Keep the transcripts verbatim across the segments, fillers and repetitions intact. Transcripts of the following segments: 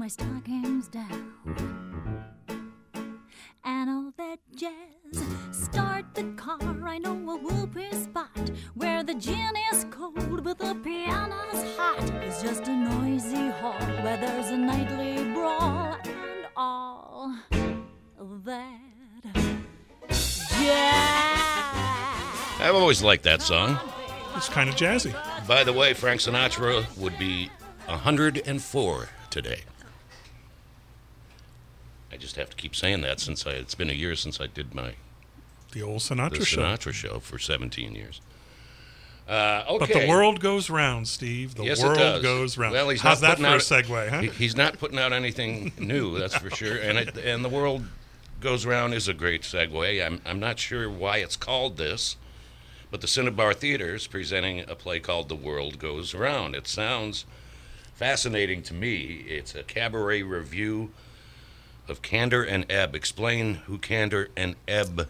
my stockings down. And all that jazz. Start the car, I know a whoopee spot where the gin is cold but the piano's hot. It's just a noisy hall where there's a nightly brawl and all that jazz. I've always liked that song. It's kind of jazzy. By the way, Frank Sinatra would be one hundred four today. I just have to keep saying that since I, it's been a year since I did my The old Sinatra the show. Sinatra show for seventeen years. Uh, okay. But the world goes round, Steve. The yes, world it does. goes round. Well, he's How's not that for out, a segue, huh? He, he's not putting out anything new, that's for sure. And it, and the world goes round is a great segue. I'm I'm not sure why it's called this, but the Cinnabar Theater is presenting a play called The World Goes Round. It sounds fascinating to me. It's a cabaret review of Kander and Ebb. Explain who Kander and Ebb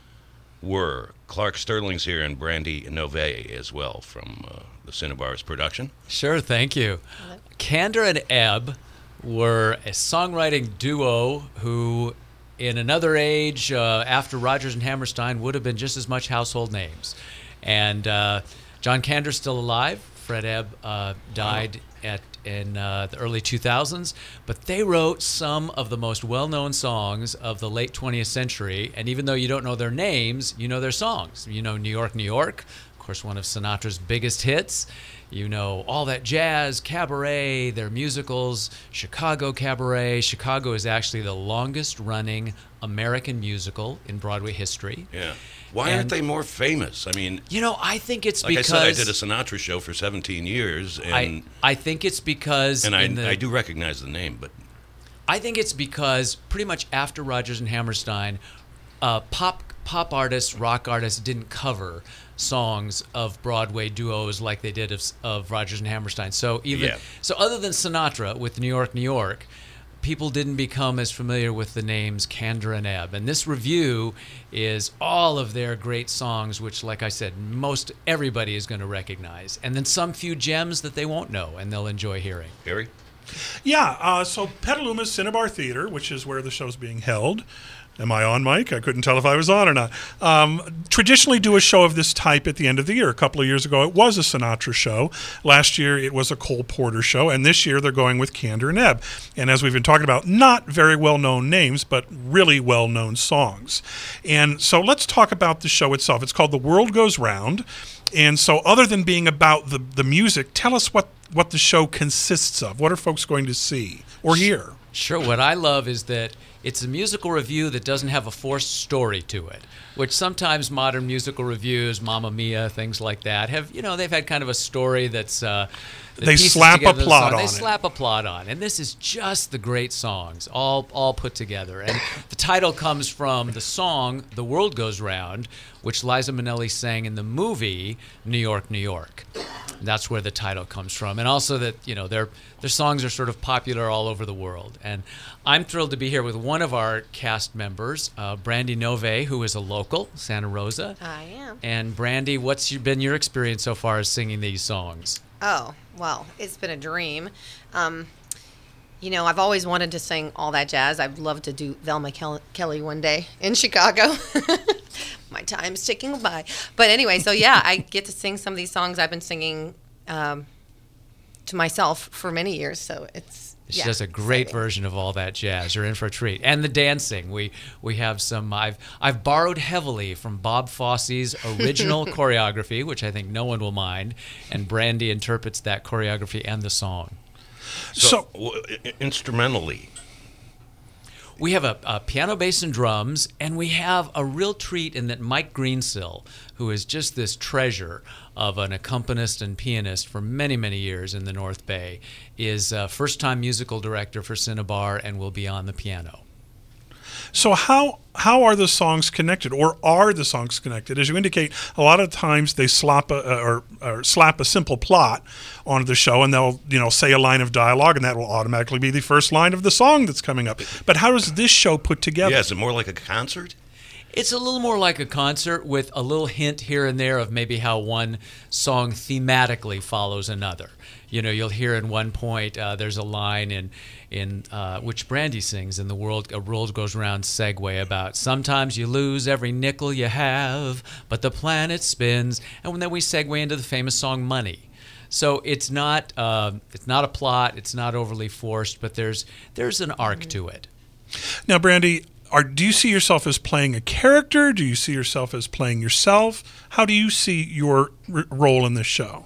were. Clark Sterling's here and Brandy Novay as well from uh, the Cinnabar's production. Sure, thank you. Kander and Ebb were a songwriting duo who, in another age, uh, after Rodgers and Hammerstein, would have been just as much household names. And uh, John Kander's still alive. Fred Ebb uh, died at in uh, the early two thousands, but they wrote some of the most well-known songs of the late twentieth century, and even though you don't know their names, you know their songs. You know New York, New York, of course, one of Sinatra's biggest hits. You know All That Jazz, Cabaret, their musicals, Chicago Cabaret. Chicago is actually the longest-running American musical in Broadway history. Yeah. Why And- aren't they more famous? I mean, You know, I think it's like because... I said, I did a Sinatra show for seventeen years, and I, I think it's because... and I, in the, I do recognize the name, but I think it's because pretty much after Rodgers and Hammerstein, uh, pop pop artists, rock artists didn't cover songs of Broadway duos like they did of, of Rodgers and Hammerstein. So even Yeah. so, other than Sinatra with New York, New York, people didn't become as familiar with the names Kander and Ebb. And this review is all of their great songs, which, like I said, most everybody is going to recognize, and then some few gems that they won't know and they'll enjoy hearing. Harry? Yeah, uh, so Petaluma's Cinnabar Theater, which is where the show's being held. Am I on, Mike? I couldn't tell if I was on or not. Um, traditionally do a show of this type at the end of the year. A couple of years ago, it was a Sinatra show. Last year, it was a Cole Porter show. And this year, they're going with Kander and Ebb. And as we've been talking about, not very well-known names, but really well-known songs. And so let's talk about the show itself. It's called The World Goes Round. And so other than being about the, the music, tell us what, what the show consists of. What are folks going to see or hear? Sure. What I love is that it's a musical review that doesn't have a forced story to it, which sometimes modern musical reviews, Mamma Mia, things like that, have, you know, they've had kind of a story that's... Uh, that They pieces slap a together the plot song. on They it. slap a plot on. And this is just the great songs, all all put together. And the title comes from the song The World Goes Round, which Liza Minnelli sang in the movie New York, New York. That's where the title comes from. And also that, you know, their their songs are sort of popular all over the world. And I'm thrilled to be here with one of our cast members, uh, Brandy Novay, who is a local, Santa Rosa. I am. And Brandy, what's your, been your experience so far as singing these songs? Oh, well, it's been a dream. Um, you know, I've always wanted to sing All That Jazz. I'd love to do Velma Kel- Kelly one day in Chicago. My time's ticking by. But anyway, so yeah, I get to sing some of these songs I've been singing um, to myself for many years. So it's It's yeah, just a great exciting. version of All That Jazz. You're in for a treat. And the dancing. We we have some I've I've borrowed heavily from Bob Fosse's original choreography, which I think no one will mind, and Brandy interprets that choreography and the song. so, So- w- i- instrumentally, We have a, a piano, bass, and drums, and we have a real treat in that Mike Greensill, who is just this treasure of an accompanist and pianist for many, many years in the North Bay, is a first-time musical director for Cinnabar and will be on the piano. So how how are the songs connected, or are the songs connected? As you indicate, a lot of times they slap a, or, or slap a simple plot onto the show, and they'll you know say a line of dialogue, and that will automatically be the first line of the song that's coming up. But how does this show put together? yeah, is it more like a concert? It's a little more like a concert with a little hint here and there of maybe how one song thematically follows another. You know, you'll hear in one point uh, there's a line in in uh, which Brandy sings in the world a world goes round segue about sometimes you lose every nickel you have, but the planet spins, and then we segue into the famous song Money. So it's not uh, it's not a plot, it's not overly forced, but there's there's an arc to it. Now, Brandy, are, do you see yourself as playing a character? Do you see yourself as playing yourself? How do you see your r- role in this show?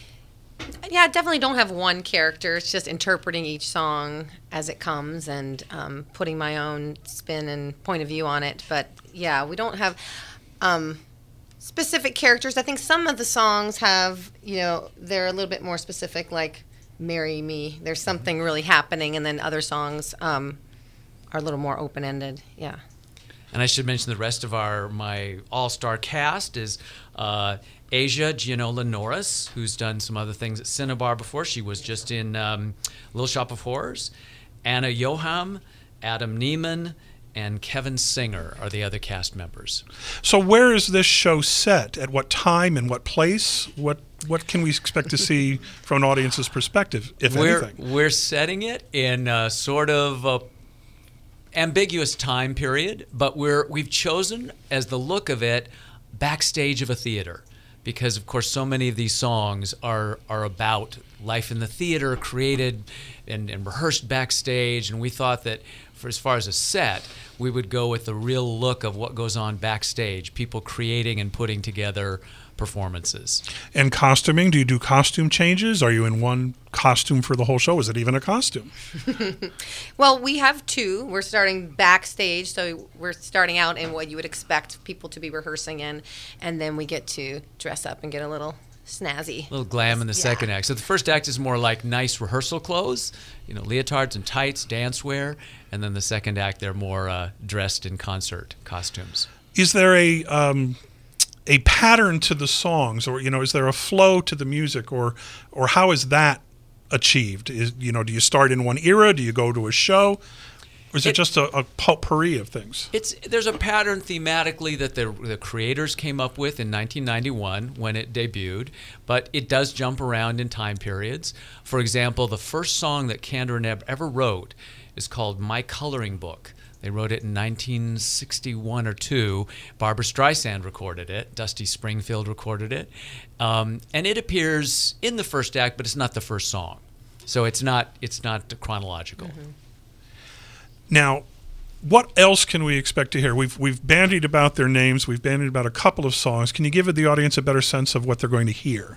Yeah, I definitely don't have one character. It's just interpreting each song as it comes and um, putting my own spin and point of view on it. But yeah, we don't have um, specific characters. I think some of the songs have, you know, they're a little bit more specific, like Marry Me. There's something really happening, and then other songs um, are a little more open-ended. Yeah. And I should mention the rest of our my all-star cast is uh, Asia Gianola Norris, who's done some other things at Cinnabar before. She was just in um, Little Shop of Horrors. Anna Yoham, Adam Neiman, and Kevin Singer are the other cast members. So where is this show set? At what time and what place? What what can we expect to see from an audience's perspective, if we're, anything? We're setting it in a sort of a ambiguous time period, but we're we've chosen as the look of it backstage of a theater, because of course so many of these songs are are about life in the theater, created and, and rehearsed backstage, and we thought that for as far as a set, we would go with the real look of what goes on backstage, people creating and putting together performances. And costuming, do you do costume changes? Are you in one costume for the whole show? Is it even a costume? Well, we have two. We're starting backstage, so we're starting out in what you would expect people to be rehearsing in, and then we get to dress up and get a little snazzy. A little glam in the Yeah. second act. So the first act is more like nice rehearsal clothes, you know, leotards and tights, dance wear, and then the second act they're more uh, dressed in concert costumes. Is there a um, a pattern to the songs, or you know, is there a flow to the music, or or how is that achieved? Is you know, do you start in one era? Do you go to a show? Or is it, It- just a, a potpourri of things? It's there's a pattern thematically that the the creators came up with in nineteen ninety-one when it debuted, but it does jump around in time periods. For example, the first song that Kander and Ebb ever wrote is called My Coloring Book. They wrote it in nineteen sixty-one or two. Barbra Streisand recorded it. Dusty Springfield recorded it. Um, and it appears in the first act, but it's not the first song. So it's not it's not chronological. Mm-hmm. Now, what else can we expect to hear? We've we've bandied about their names. We've bandied about a couple of songs. Can you give the audience a better sense of what they're going to hear?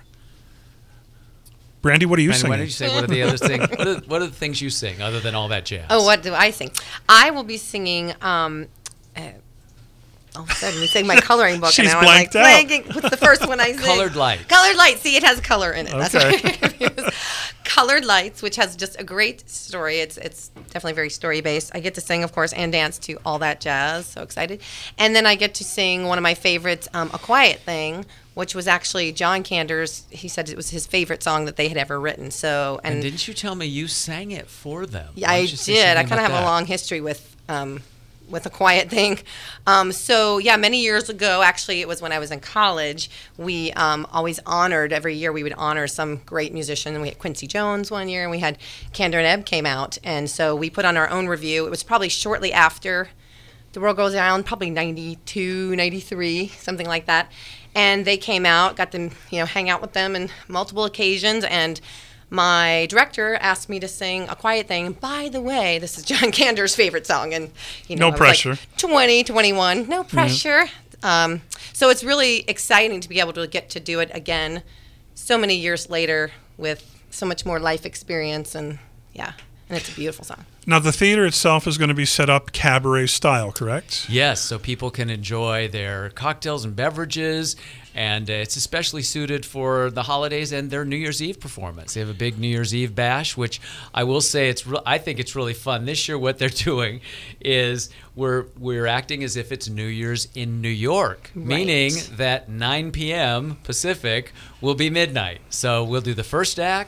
Brandy, what are you Brandy, singing? why don't you say what are the other things? What are, what are the things you sing other than all that jazz? Oh, what do I sing? I will be singing. Um, uh, all of a sudden, we sing my coloring book, She's and now blanked I'm out. like, blanking. What's the first one I sing? Colored Lights. Colored Lights. See, it has color in it. That's Okay. what I'm confused. Colored Lights, which has just a great story. It's it's definitely very story based. I get to sing, of course, and dance to All That Jazz. So excited! And then I get to sing one of my favorites, um, A Quiet Thing, which was actually John Kander's. He said it was his favorite song that they had ever written. So And and, didn't you tell me you sang it for them? yeah, Why I don't you say did. I something kind of about have a that? long history with um, with A Quiet Thing. Um, so yeah, many years ago, actually, it was when I was in college. We um, always honored every year. We would honor some great musician. And we had Quincy Jones one year, and we had Kander and Ebb came out, and so we put on our own review. It was probably shortly after The World Goes Round, probably ninety-two, ninety-three, something like that. And they came out, got to you know hang out with them on multiple occasions, and my director asked me to sing A Quiet Thing. By the way, this is John Kander's favorite song, and you know, No I was pressure. like twenty, twenty-one, no pressure. Um, so it's really exciting to be able to get to do it again, so many years later with so much more life experience, and yeah, and it's a beautiful song. Now, the theater itself is going to be set up cabaret style, correct? Yes, so people can enjoy their cocktails and beverages, and uh, it's especially suited for the holidays and their New Year's Eve performance. They have a big New Year's Eve bash, which I will say it's. Re- I think it's really fun this year. What they're doing is we're we're acting as if it's New Year's in New York, meaning that nine p.m. Pacific will be midnight. So we'll do the first act.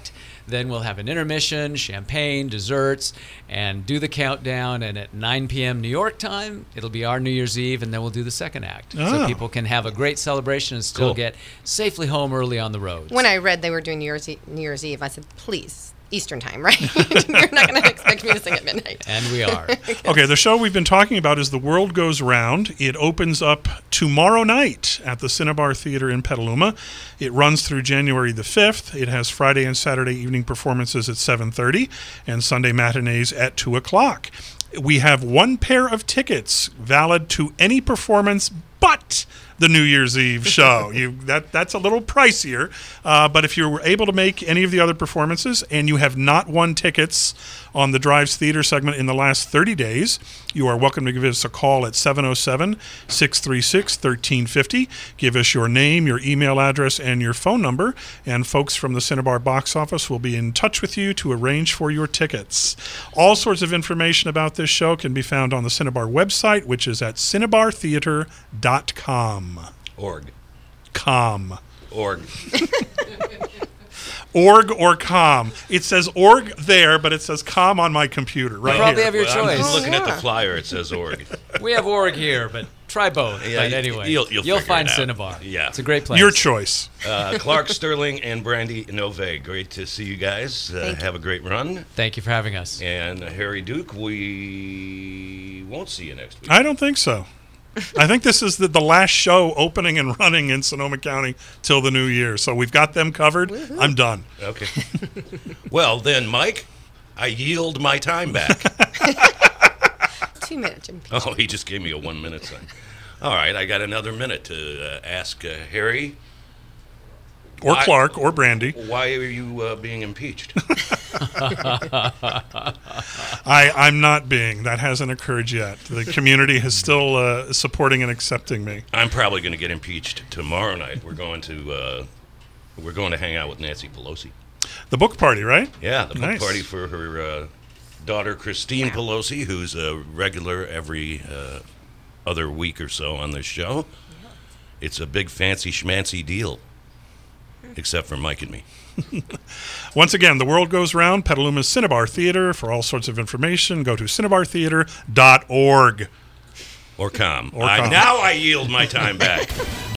Then we'll have an intermission, champagne, desserts, and do the countdown. And at nine p.m. New York time, it'll be our New Year's Eve, and then we'll do the second act. Oh. So people can have a great celebration and still Cool. get safely home early on the road. When I read they were doing New Year's Eve, New Year's Eve, I said, please, Eastern time, right? You're not going to expect me to sing at midnight. And we are. Okay, the show we've been talking about is The World Goes Round. It opens up tomorrow night at the Cinnabar Theater in Petaluma. It runs through January the fifth. It has Friday and Saturday evening performances at seven thirty and Sunday matinees at two o'clock. We have one pair of tickets valid to any performance but the New Year's Eve show. You that that's a little pricier, uh, but if you were able to make any of the other performances and you have not won tickets on the Drives Theater segment in the last thirty days, you are welcome to give us a call at seven oh seven, six three six, one three five oh. Give us your name, your email address, and your phone number, and folks from the Cinnabar box office will be in touch with you to arrange for your tickets. All sorts of information about this show can be found on the Cinnabar website, which is at cinnabar theater dot com. Org. Com. Org. Org or com. It says org there, but it says com on my computer right Probably here. have your Well, I'm choice. looking at the yeah. flyer. It says org. We have org here, but try both. Yeah, but y- anyway, you'll- you'll figure find it out. Cinnabar. Yeah. It's a great place. Your choice. Uh, Clark Sterling and Brandy Nove. Great to see you guys. Uh, have a great run. Thank you for having us. And uh, Harry Duke, we won't see you next week. I don't think so. I think this is the, the last show opening and running in Sonoma County till the new year. So we've got them covered. I'm done. Okay. Well, then, Mike, I yield my time back. Two minutes. Jim. Oh, he just gave me a one minute sign. All right, I got another minute to uh, ask uh, Harry. Or Why- Clark or Brandy. Why are you uh, being impeached? I, I'm not being. That hasn't occurred yet. The community is still uh, supporting and accepting me. I'm probably going to get impeached tomorrow night. We're going to uh, we're going to hang out with Nancy Pelosi. The book party, right? Yeah, the book Nice. party for her uh, daughter Christine Pelosi, who's a regular every uh, other week or so on this show. It's a big fancy schmancy deal, except for Mike and me. Once again, The World Goes Round, Petaluma's Cinnabar Theater. For all sorts of information, go to cinnabar theater dot org. Or com. Or I, com. now I yield my time back.